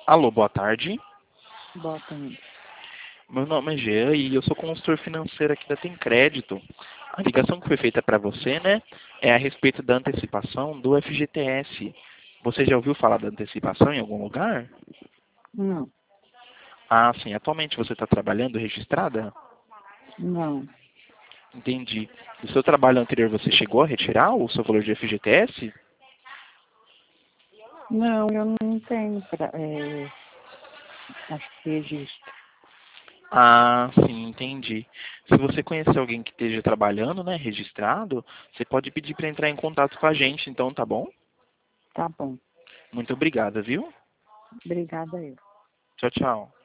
Alô, boa tarde. Boa tarde. Meu nome é Jean e eu sou consultor financeiro aqui da Tem Crédito. A ligação que foi feita para você, né, é a respeito da antecipação do FGTS. Você já ouviu falar da antecipação em algum lugar? Não, Ah, sim. Atualmente você está trabalhando registrada? não. Entendi. Do seu trabalho anterior você chegou a retirar o seu valor de FGTS? Não, eu não tenho acho que registro. Ah, sim, entendi. Se você conhecer alguém que esteja trabalhando, né, registrado, você pode pedir para entrar em contato com a gente, então, tá bom? Tá bom. Muito obrigada, viu? Obrigada eu. Tchau, tchau.